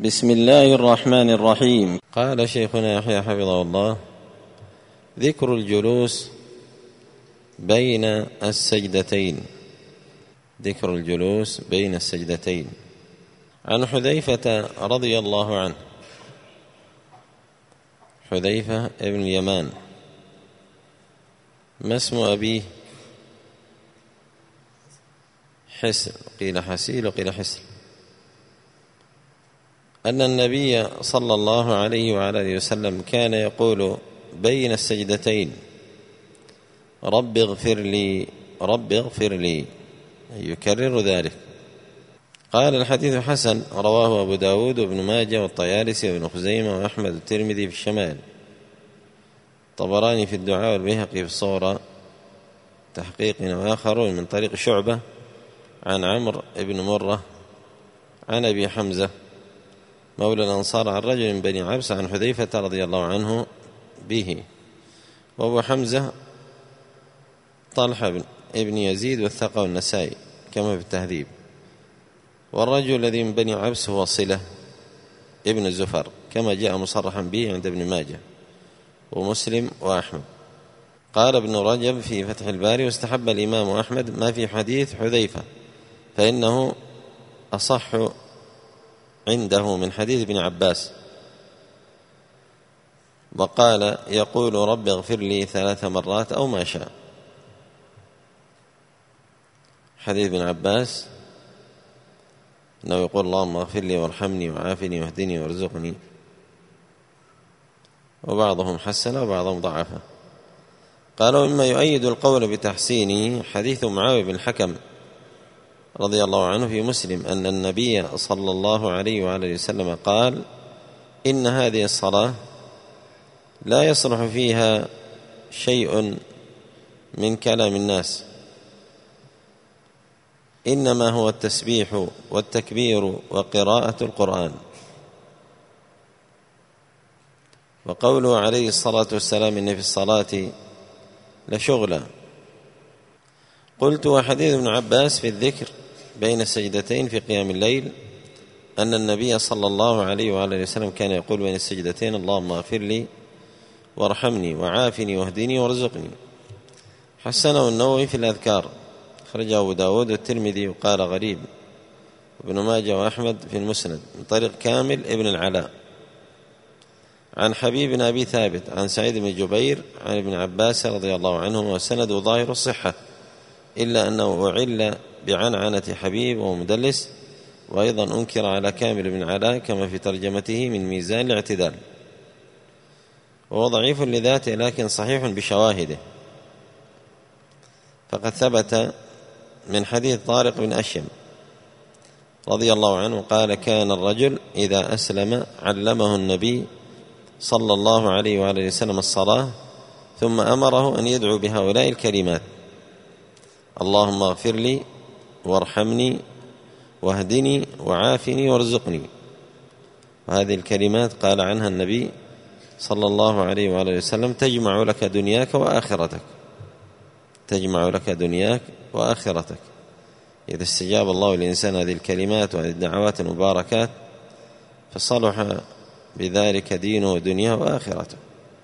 بسم الله الرحمن الرحيم. قال شيخنا يحيى حفظه الله: ذكر الجلوس بين السجدتين. ذكر الجلوس بين السجدتين. عن حذيفة رضي الله عنه، حذيفة ابن اليمان. ما اسم أبيه؟ حسن، قيل حسيل وقيل حسن. أن النبي صلى الله عليه وعلى آله وسلم كان يقول بين السجدتين: رب اغفر لي رب اغفر لي، يكرر ذلك. قال: الحديث حسن، رواه أبو داود وابن ماجه والطيالسي وابن خزيمة وأحمد والترمذي في الشمال، الطبراني في الدعاء والبيهقي في الصغرى تحقيق وآخرون من طريق شعبة عن عمرو بن مرة عن أبي حمزة مولى الأنصار عن رجل من بني عبس عن حذيفة رضي الله عنه به. وأبو حمزة طلحة ابن يزيد والثقة والنسائي كما في التهذيب. والرجل الذي من بني عبس هو صلة ابن زفر كما جاء مصرحا به عند ابن ماجه ومسلم وأحمد. قال ابن رجب في فتح الباري: واستحب الإمام أحمد ما في حديث حذيفة فإنه أصح عنده من حديث ابن عباس، وقال: يقول رب اغفر لي 3 مرات أو ما شاء. حديث ابن عباس أنه يقول: اللهم اغفر لي وارحمني وعافني واهدني وارزقني، وبعضهم حسن وبعضهم ضعفه. قالوا: مما يؤيد القول بتحسينه حديث معاوية بن الحكم رضي الله عنه في مسلم أن النبي صلى الله عليه وآله وسلم قال: إن هذه الصلاة لا يصلح فيها شيء من كلام الناس، إنما هو التسبيح والتكبير وقراءة القرآن. وقوله عليه الصلاة والسلام: إن في الصلاة لشغلا. قلت: وحديث ابن عباس في الذكر بين السجدتين في قيام الليل أن النبي صلى الله عليه وآله وسلم كان يقول بين السجدتين: اللهم اغفر لي وارحمني وعافني واهدني وارزقني. حسنه النووي في الأذكار، أخرجه أبو داود والترمذي وقال غريب، ابن ماجه وأحمد في المسند من طريق كامل ابن العلاء عن حبيب بن أبي ثابت عن سعيد بن جبير عن ابن عباس رضي الله عنهما، وسند ظاهر الصحة إلا أنه أعل بعنعنة حبيب ومدلس، وأيضا أنكر على كامل بن علاء كما في ترجمته من ميزان الاعتدال، وهو ضعيف لذاته لكن صحيح بشواهده. فقد ثبت من حديث طارق بن أشيم رضي الله عنه قال: كان الرجل إذا أسلم علمه النبي صلى الله عليه وآله وسلم الصلاة، ثم أمره أن يدعو بهؤلاء الكلمات: اللهم اغفر لي وارحمني واهدني وعافني وارزقني. وهذه الكلمات قال عنها النبي صلى الله عليه وآله وسلم: تجمع لك دنياك وآخرتك، تجمع لك دنياك وآخرتك. إذا استجاب الله للإنسان هذه الكلمات وهذه الدعوات المباركات فصلح بذلك دينه ودنياه وآخرته.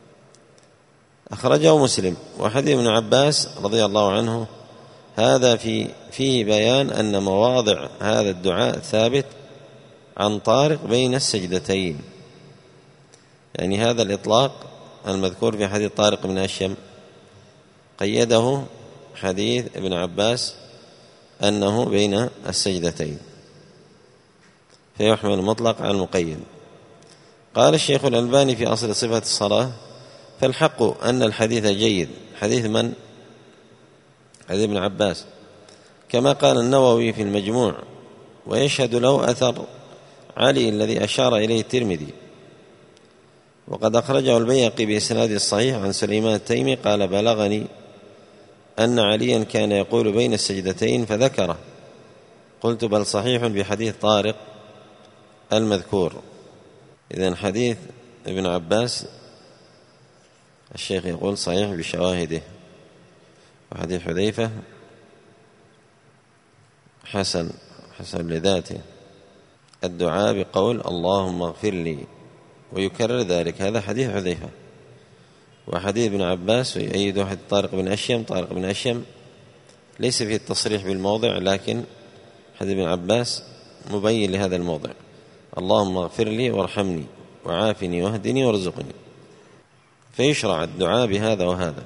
أخرجه مسلم. وحديث ابن عباس رضي الله عنه هذا فيه بيان أن مواضع هذا الدعاء ثابت عن طارق بين السجدتين، يعني هذا الإطلاق المذكور في حديث طارق بن أشيم قيده حديث ابن عباس أنه بين السجدتين، فيحمل المطلق على المقيد. قال الشيخ الألباني في أصل صفة الصلاة: فالحق أن الحديث جيد. حديث من؟ حديث ابن عباس، كما قال النووي في المجموع، ويشهد له أثر علي الذي أشار إليه الترمذي. وقد أخرجه البيهقي بإسناد الصحيح عن سليمان التيمي قال: بلغني أن عليا كان يقول بين السجدتين فذكره. قلت: بل صحيح بحديث طارق المذكور. إذن حديث ابن عباس الشيخ يقول صحيح بشواهده، وحديث حذيفة حسن لذاته. الدعاء بقول اللهم اغفر لي، ويكرر ذلك. هذا حديث حذيفة، وحديث ابن عباس ويؤيد حديث طارق بن أشيم ليس فيه التصريح بالموضع، لكن حديث ابن عباس مبين لهذا الموضع: اللهم اغفر لي وارحمني وعافني واهدني وارزقني. فيشرع الدعاء بهذا وهذا.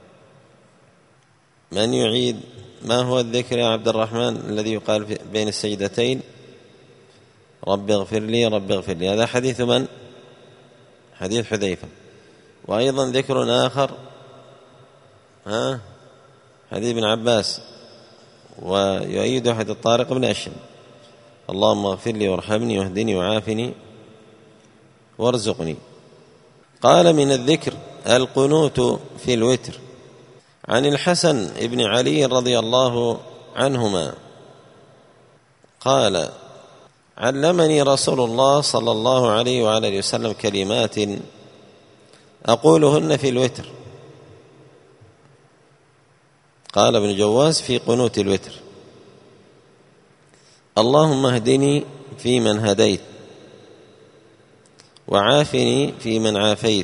من يعيد ما هو الذكر يا عبد الرحمن الذي يقال بين السجدتين؟ رب اغفر لي رب اغفر لي، هذا حديث من؟ حديث حذيفة. وأيضا ذكر آخر حديث ابن عباس، ويؤيد حديث طارق بن أشيم: اللهم اغفر لي وارحمني واهدني وعافني وارزقني. قال: من الذكر القنوت في الوتر. عن الحسن بن علي رضي الله عنهما قال: علمني رسول الله صلى الله عليه وآله وسلم كلمات أقولهن في الوتر. قال ابن جواز في قنوت الوتر: اللهم اهدني فيمن هديت، وعافني فيمن عافيت،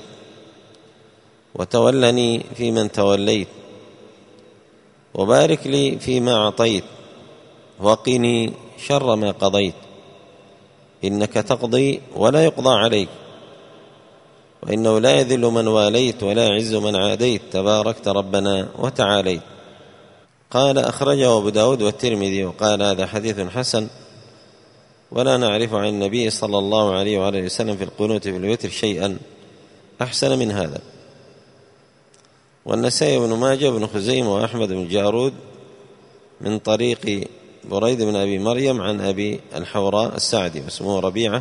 وتولني فيمن توليت، وبارك لي فيما أعطيت، وقني شر ما قضيت، إنك تقضي ولا يقضى عليك، وإنه لا يذل من واليت ولا يعز من عاديت، تباركت ربنا وتعاليت. قال: أخرجه أبو داود والترمذي، وقال: هذا حديث حسن، ولا نعرف عن النبي صلى الله عليه وآله وسلم في القنوت في الوتر شيئا أحسن من هذا. والنسائي بن ماجه بن خزيمة وأحمد بن جارود من طريق بريد بن أبي مريم عن أبي الحوراء السعدي واسمه ربيعة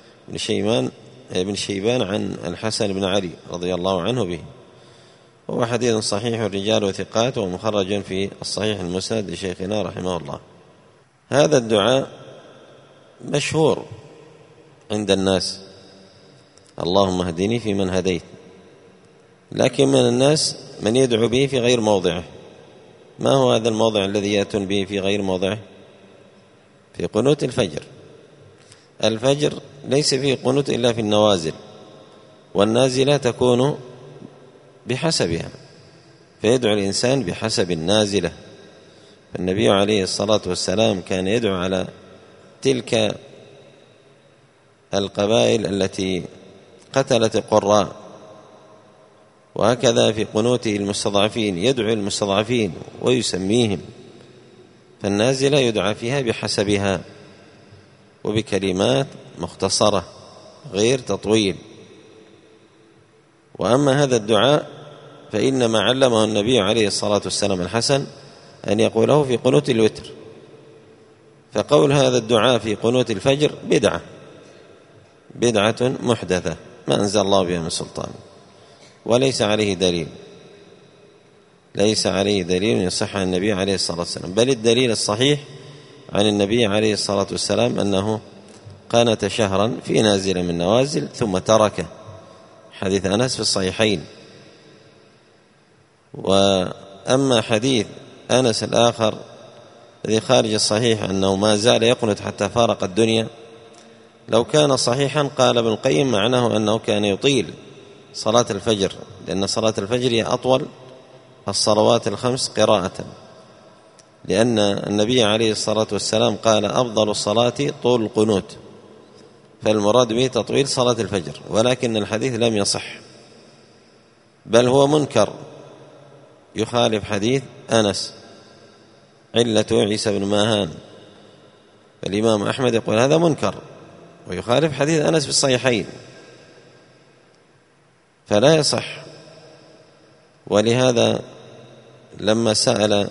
بن شيبان عن الحسن بن علي رضي الله عنه به، وهو حديث صحيح الرجال وثقات، ومخرج في الصحيح المسند لشيخنا رحمه الله. هذا الدعاء مشهور عند الناس: اللهم اهدني فيمن هديت، لكن من الناس من يدعو به في غير موضعه. ما هو هذا الموضع الذي يأتون به في غير موضعه؟ في قنوت الفجر. الفجر ليس فيه قنوت إلا في النوازل، والنازلة تكون بحسبها، فيدعو الإنسان بحسب النازلة. فالنبي عليه الصلاة والسلام كان يدعو على تلك القبائل التي قتلت القراء، وهكذا في قنوته المستضعفين يدعو المستضعفين ويسميهم، فالنازلة يدعى فيها بحسبها وبكلمات مختصرة غير تطويل. وأما هذا الدعاء فإنما علمه النبي عليه الصلاة والسلام الحسن أن يقوله في قنوت الوتر، فقول هذا الدعاء في قنوت الفجر بدعة محدثة ما أنزل الله بها من سلطان، وليس عليه دليل يصح عن النبي عليه الصلاة والسلام، بل الدليل الصحيح عن النبي عليه الصلاة والسلام أنه قانت شهرا في نازل من نوازل ثم تركه، حديث أنس في الصحيحين. وأما حديث أنس الآخر الذي خارج الصحيح أنه ما زال يقنت حتى فارق الدنيا، لو كان صحيحا قال ابن القيم معناه أنه كان يطيل صلاة الفجر، لأن صلاة الفجر هي أطول الصلوات الخمس قراءة، لأن النبي عليه الصلاة والسلام قال: أفضل الصلاة طول القنوت، فالمراد به تطويل صلاة الفجر. ولكن الحديث لم يصح، بل هو منكر، يخالف حديث أنس، علة عيسى بن ماهان. فالإمام أحمد يقول هذا منكر ويخالف حديث أنس في الصحيحين، فلا يصح. ولهذا لما سأل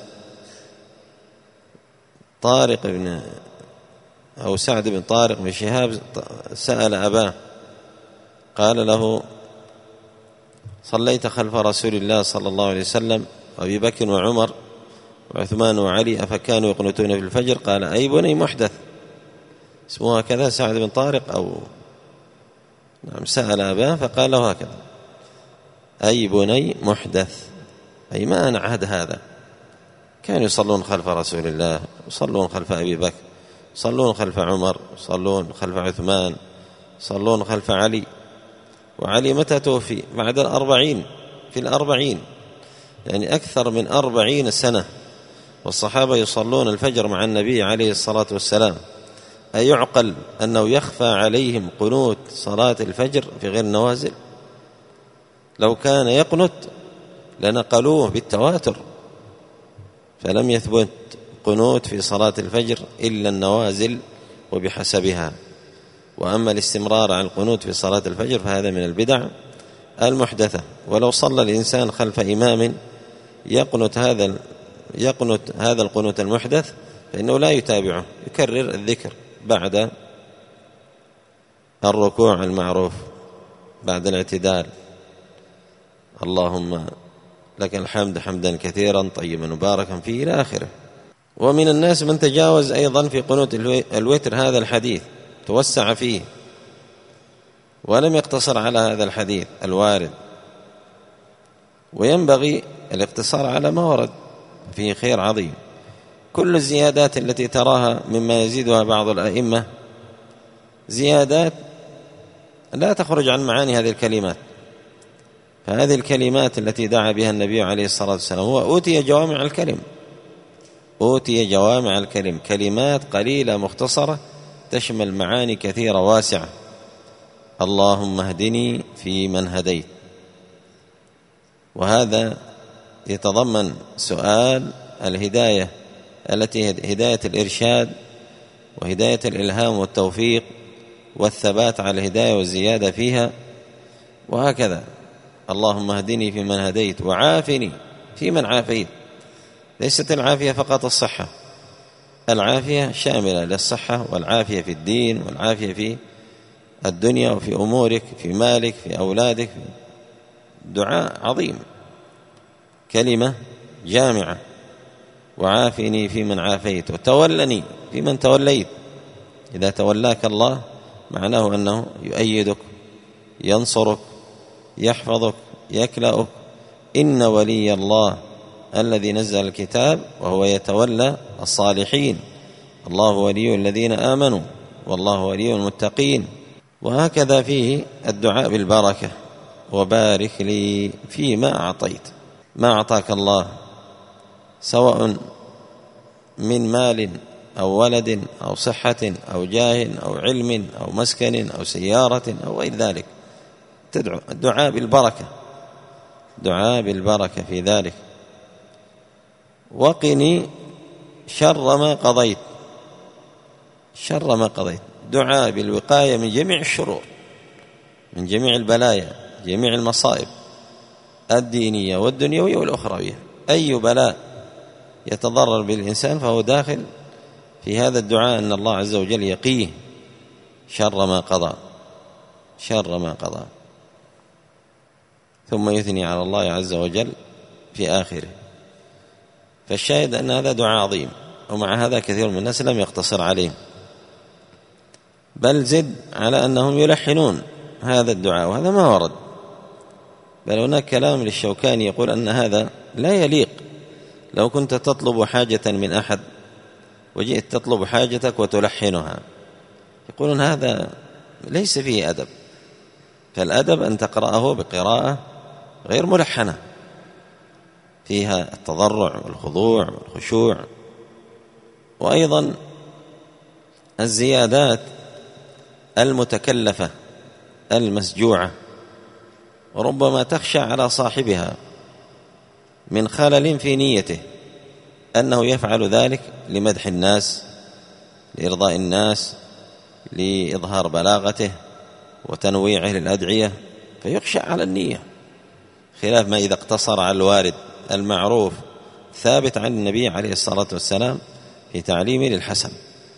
سعد بن طارق بن شهاب سأل أباه قال له: صليت خلف رسول الله صلى الله عليه وسلم وأبي بكر وعمر وعثمان وعلي أفكانوا يقنتون في الفجر؟ قال: أي بني محدث. اسمه هكذا سعد بن طارق سأل أباه فقال له هكذا: أي بني محدث، أي ما أنا عهد هذا. كانوا يصلون خلف رسول الله، يصلون خلف أبي بكر، يصلون خلف عمر، يصلون خلف عثمان، يصلون خلف علي. وعلي متى توفي؟ بعد 40، في 40، يعني أكثر من 40 سنة، والصحابة يصلون الفجر مع النبي عليه الصلاة والسلام. أيعقل أنه يخفى عليهم قنوت صلاة الفجر في غير النوازل؟ لو كان يقنت لنقلوه بالتواتر، فلم يثبت قنوت في صلاة الفجر إلا النوازل وبحسبها. وأما الاستمرار على القنوت في صلاة الفجر فهذا من البدع المحدثة. ولو صلى الإنسان خلف إمام يقنت هذا القنوت المحدث فإنه لا يتابعه، يكرر الذكر بعد الركوع المعروف، بعد الاعتدال: اللهم لك الحمد حمدا كثيرا طيبا مباركا فيه إلى آخره. ومن الناس من تجاوز أيضا في قنوت الوتر هذا الحديث، توسع فيه ولم يقتصر على هذا الحديث الوارد. وينبغي الاقتصار على ما ورد فيه خير عظيم. كل الزيادات التي تراها مما يزيدها بعض الأئمة زيادات لا تخرج عن معاني هذه الكلمات. فهذه الكلمات التي دعا بها النبي عليه الصلاة والسلام هو أوتي جوامع الكلم، أوتي جوامع الكلم، كلمات قليلة مختصرة تشمل معاني كثيرة واسعة. اللهم اهدني في من هديت، وهذا يتضمن سؤال الهداية التي هداية الإرشاد وهداية الإلهام والتوفيق والثبات على الهداية والزيادة فيها، وهكذا. اللهم اهدني في من هديت وعافني في من عافيت. ليست العافية فقط الصحة، العافية شاملة للصحة والعافية في الدين والعافية في الدنيا وفي أمورك، في مالك، في أولادك. دعاء عظيم، كلمة جامعة: وعافني في من عافيت وتولني في من توليت. إذا تولاك الله معناه أنه يؤيدك، ينصرك، يحفظك، يكلأك. إن ولي الله الذي نزل الكتاب وهو يتولى الصالحين. الله ولي الذين آمنوا والله ولي المتقين. وهكذا فيه الدعاء بالبركة: وبارك لي فيما أعطيت. ما أعطاك الله سواء من مال أو ولد أو صحة أو جاه أو علم أو مسكن أو سيارة أو غير ذلك، تدعو الدعاء بالبركة، دعاء بالبركة في ذلك. وقني شر ما قضيت، شر ما قضيت، دعاء بالوقاية من جميع الشرور، من جميع البلايا، جميع المصائب الدينية والدنيوية والأخروية. أي بلاء يتضرر بالإنسان فهو داخل في هذا الدعاء، أن الله عز وجل يقيه شر ما قضى، شر ما قضى. ثم يثني على الله عز وجل في آخره. فالشاهد أن هذا دعاء عظيم، ومع هذا كثير من الناس لم يقتصر عليه، بل زد على أنهم يلحنون هذا الدعاء، وهذا ما ورد. بل هناك كلام للشوكاني يقول أن هذا لا يليق. لو كنت تطلب حاجة من أحد وجئت تطلب حاجتك وتلحنها، يقولون هذا ليس فيه أدب. فالأدب أن تقرأه بقراءة غير ملحنة فيها التضرع والخضوع والخشوع. وأيضا الزيادات المتكلفة المسجوعة وربما تخشى على صاحبها من خلل في نيته، أنه يفعل ذلك لمدح الناس، لإرضاء الناس، لإظهار بلاغته وتنويعه للأدعية، فيخشى على النية، خلاف ما إذا اقتصر على الوارد المعروف ثابت عن النبي عليه الصلاة والسلام في تعليمه للحسن.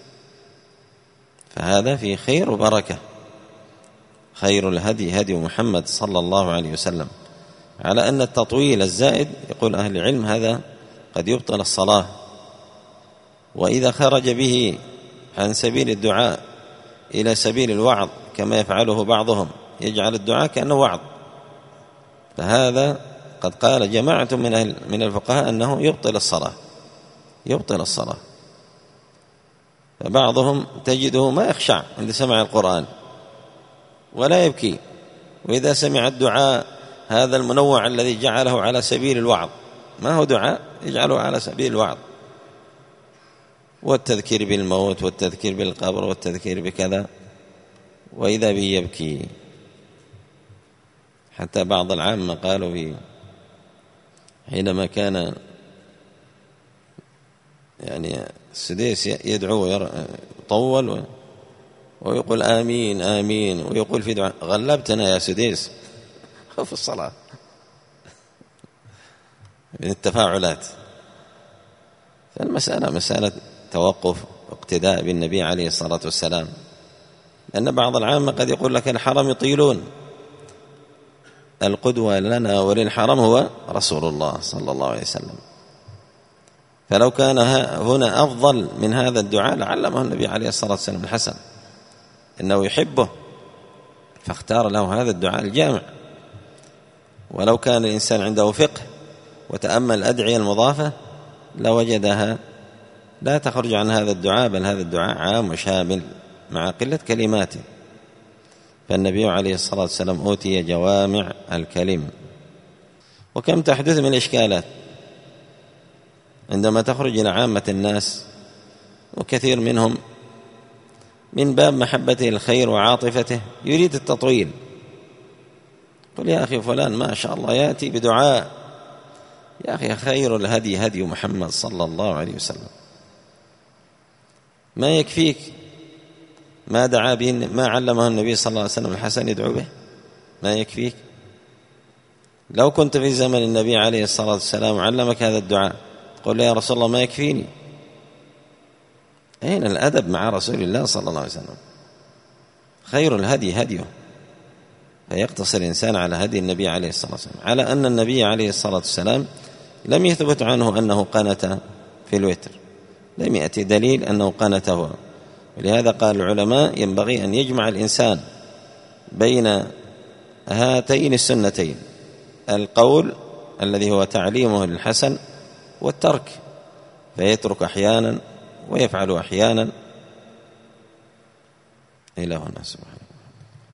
فهذا في خير وبركة. خير الهدي هدي محمد صلى الله عليه وسلم. على أن التطويل الزائد يقول أهل العلم هذا قد يبطل الصلاة، وإذا خرج به عن سبيل الدعاء إلى سبيل الوعظ كما يفعله بعضهم، يجعل الدعاء كأنه وعظ، فهذا قد قال جماعة من الفقهاء أنه يبطل الصلاة، يبطل الصلاة. فبعضهم تجده ما يخشع عند سماع القرآن ولا يبكي، وإذا سمع الدعاء هذا المنوع الذي جعله على سبيل الوعظ، ما هو دعاء، يجعله على سبيل الوعظ والتذكير بالموت والتذكير بالقبر والتذكير بكذا، وإذا به يبكي. حتى بعض العامة قالوا حينما كان يعني السديس يدعو يطول ويقول آمين آمين، ويقول في دعاء غلبتنا يا سديس في الصلاة من التفاعلات. فالمسألة مسألة توقف واقتداء بالنبي عليه الصلاة والسلام، لأن بعض العامة قد يقول لك الحرم يطيلون، القدوة لنا وللحرم هو رسول الله صلى الله عليه وسلم، فلو كان هنا أفضل من هذا الدعاء لعلمه النبي عليه الصلاة والسلام الحسن، إنه يحبه فاختار له هذا الدعاء الجامع. ولو كان الإنسان عنده فقه وتأمل الأدعية المضافة لوجدها لا تخرج عن هذا الدعاء، بل هذا الدعاء عام وشامل مع قلة كلماته. فالنبي عليه الصلاة والسلام أوتي جوامع الكلم. وكم تحدث من إشكالات عندما تخرج إلى عامة الناس، وكثير منهم من باب محبته الخير وعاطفته يريد التطويل. قل يا أخي فلان ما شاء الله يأتي بدعاء، يا أخي خير الهدي هدي محمد صلى الله عليه وسلم، ما يكفيك ما دعا به، ما علمه النبي صلى الله عليه وسلم الحسن يدعو به، ما يكفيك؟ لو كنت في زمن النبي عليه الصلاة والسلام علمك هذا الدعاء قل يا رسول الله ما يكفيني. أين الأدب مع رسول الله صلى الله عليه وسلم؟ خير الهدي هديه، فيقتصر الإنسان على هدي النبي عليه الصلاة والسلام، على أن النبي عليه الصلاة والسلام لم يثبت عنه أنه قنت في الوتر، لم يأتي دليل أنه قنته. ولهذا قال العلماء ينبغي أن يجمع الإنسان بين هاتين السنتين، القول الذي هو تعليمه للحسن والترك، فيترك أحيانا ويفعل أحيانا. إلهنا سبحانه.